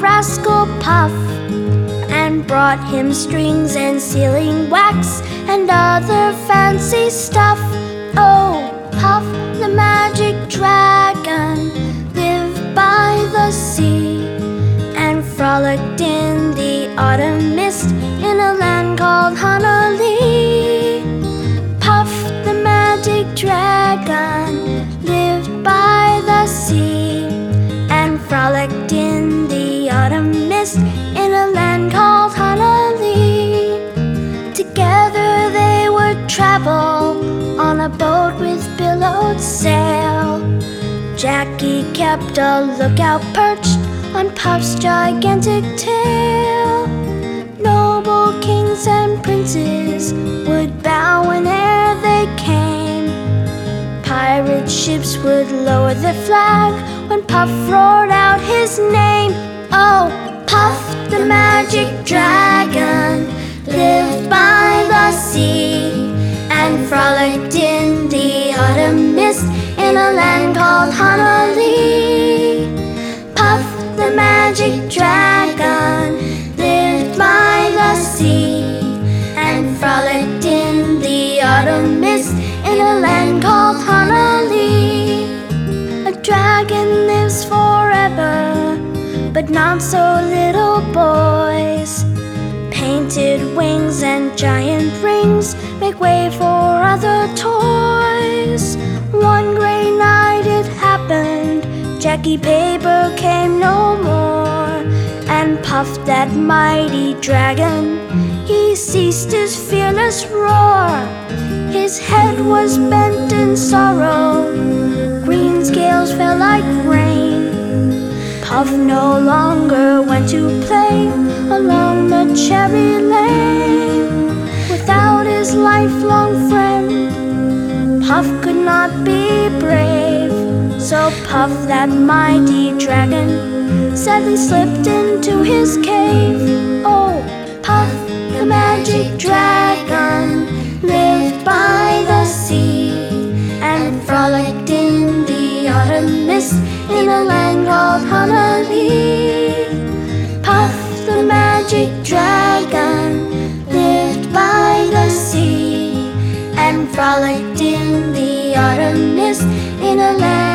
rascal Puff, and brought him strings and sealing wax and other fancy stuff. Oh, Puff the magic dragon lived by the sea and frolicked in the autumn mist in a land called Honolulu. Puff the magic dragon lived by the sea and frolicked in the autumn mist in a land called Honolulu. Together they would travel on a boat with billowed sail. Jackie kept a lookout perched on Puff's gigantic tail. Noble kings and princes would bow whene'er they came. Pirate ships would lower their flag when Puff roared out his name. Oh, Puff the magic dragon lived by the sea and frolicked in the autumn mist in a land called Honolulu. Puff the magic dragon lived by the sea and frolicked in the autumn mist in a land called Honolulu. A dragon lives forever, but not so little boys. Painted wings and giant rings make way for other toys. One gray night it happened, Jackie Paper came no more, and Puff that mighty dragon, he ceased his fearless roar. His head was bent in sorrow, green scales fell like rain. Puff no longer went to play along the cherry lane. Without his lifelong friend, Puff could not be brave. So Puff that mighty dragon sadly slipped into his cave. Oh, Puff the magic dragon lived by the sea and frolicked in the autumn mist in a land called Honolulu. Puff the magic dragon lived by the sea and frolicked in the autumn mist in a land